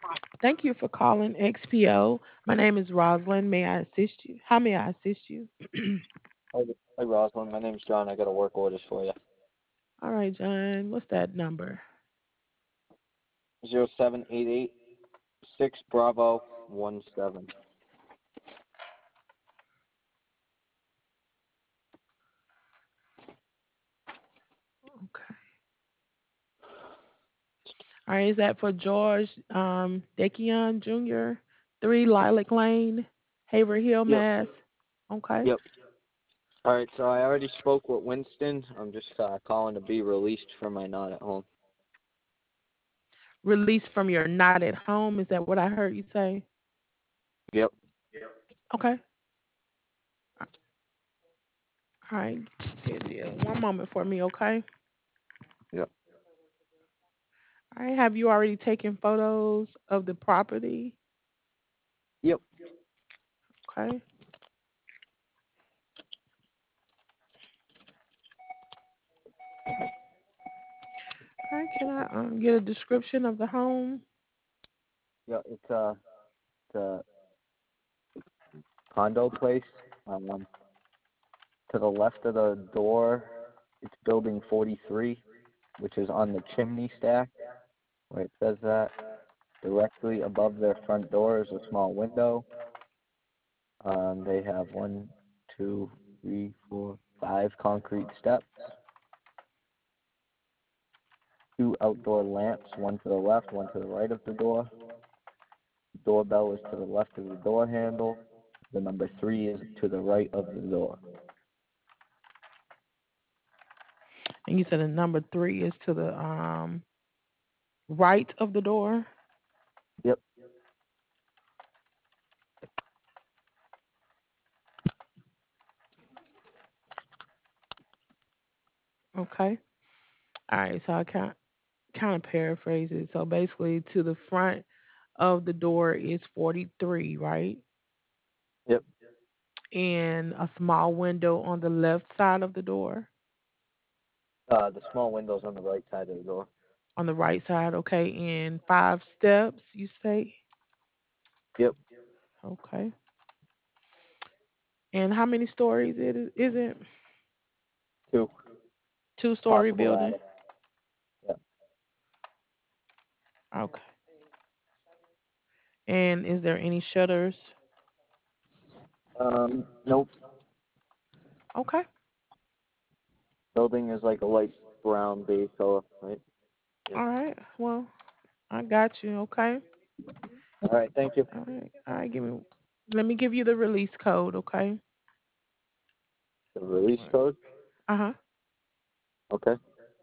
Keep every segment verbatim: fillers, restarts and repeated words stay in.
Thank you for calling X P O. My name is Rosalind. May I assist you? How may I assist you? Hi, hi Rosalind. My name's John. I got a work orders for you. All right, John. What's that number? Zero seven eight eight six Bravo one seven. Okay. All right, is that for George um, Dekian Junior, three Lilac Lane, Haverhill, Yep. Mass. Okay. Yep. All right. So I already spoke with Winston. I'm just uh, calling to be released from my not at home. Release from your not at home. Is that what I heard you say? Yep. Okay. All right. Yeah, yeah. One moment for me, okay? Yep. All right. Have you already taken photos of the property? Yep. Okay. All right. Can I um, get a description of the home? Yeah. It's uh, it's a condo place. Um, to the left of the door, it's building forty-three, which is on the chimney stack, where it says that. Directly above their front door is a small window. Um, they have one, two, three, four, five concrete steps, two outdoor lamps, one to the left, one to the right of the door. The doorbell is to the left of the door handle. The number three is to the right of the door. And you said the number three is to the um right of the door. Yep. Okay. All right. So I can kind of paraphrase it. So basically, to the front of the door is forty-three, right? Yep. And a small window on the left side of the door. Uh, the small window's on the right side of the door. On the right side, okay. And five steps, you say? Yep. Okay. And how many stories it is, is it? Two. Two story Possible building. ladder. Yep. Okay. And is there any shutters? Um, nope. Okay. Building is like a light brown beige color, right? Yep. All right. Well, I got you. Okay. All right. Thank you. All right. All right. Give me. Let me give you the release code. Okay. The release All right. code. Uh huh. Okay.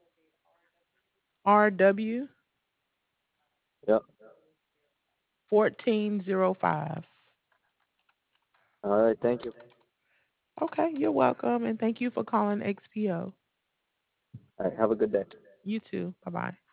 R W Yep. fourteen zero five. All right. Thank you. Okay. You're welcome, and thank you for calling X P O. All right. Have a good day. You too. Bye bye.